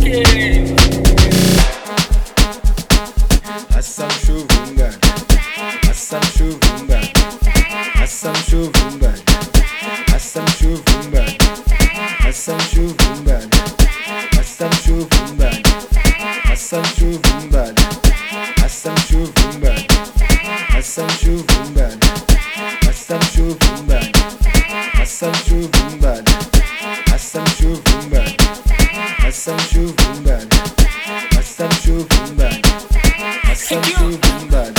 okay. Hassam Shuvunga, Hassam Shuvunga, Hassam Shuvunga, Hassam Shuvunga, Hassam Shuvunga, Hassam Shuvunga, Hassam Shuvunga, Hassam Shuvunga, Hassam Shuvunga, Hassam Shuvunga, Hassam Shuvunga, Hassam Shuvunga, Hassam Shuvunga, Hassam Shuvunga, Hassam Shuvunga.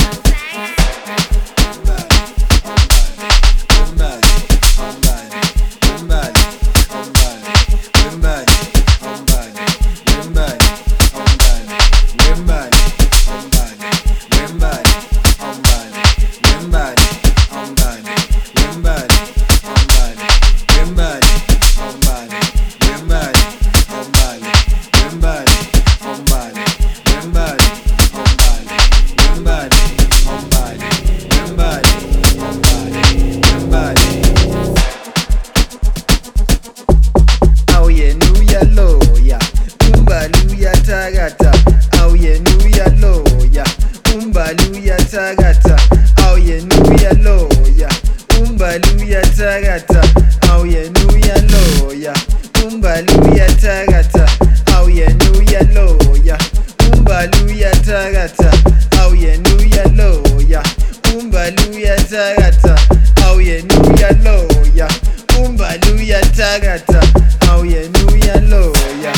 Tagata, au yenuya loya, umbaluya tagata, au yenuya loya, umbaluya tagata, au yenuya loya, umbaluya tagata, au yenuya loya, umbaluya tagata, au yenuya loya, umbaluya tagata, au yenuya loya, umbaluya tagata, au yenuya loya.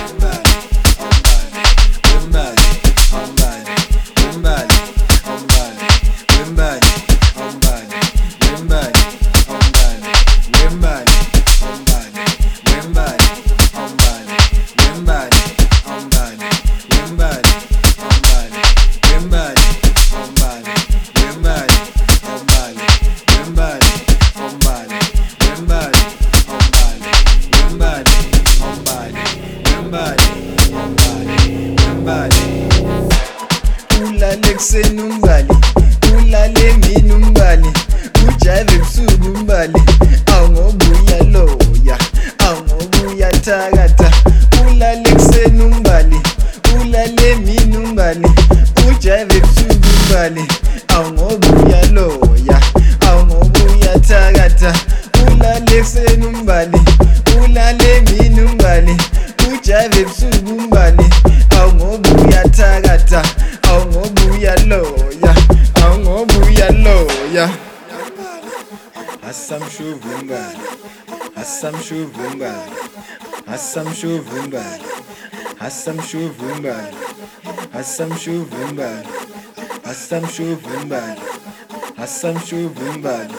Ulalexe numbali, ulale minumbali, ujave msugumbali, au ngobuya loya, au ngobuya tagata. Ulalexe numbali, ulale minumbali, ujave msugumbali, au ngobuya loya, au ngobuya tagata. Ulalexe numbali, ulale minumbali, ujave msugumbali, au ngobuya tagata. Au ngobuya loya, au ngobuya loya. Hassam Shuvunga, Hassam Shuvunga, Hassam Shuvunga, Hassam Shuvunga, Hassam Shuvunga, Hassam Shuvunga, Hassam Shuvunga.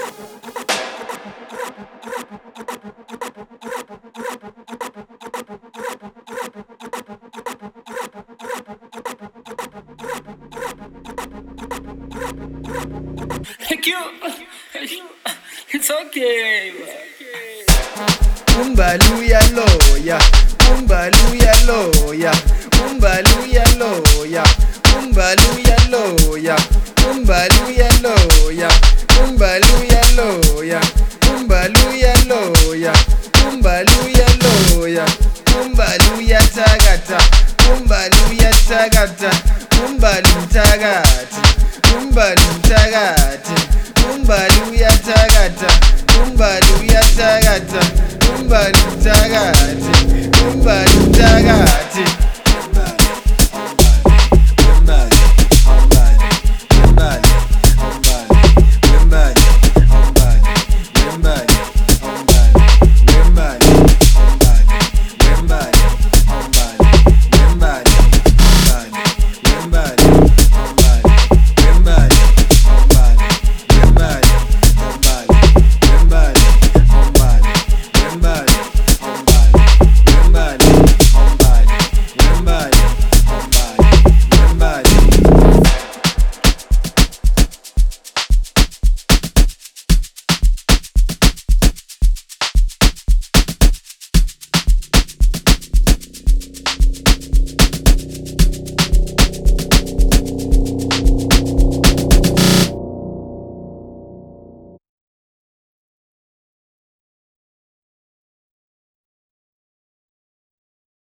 Thank you. It's okay. Umbaluya loya, umbaluya loya, umbaluya loya, umbaluya loya, umbaluya loya, umbaluya loya, umbaluya loya, umbaluya loya, umbaluya tagata, umbaluya tagata, umbalu tagati, umbalu tagati, umbaluya tagata, umbaluya tagata, umbalu tagati, umbalu tagati.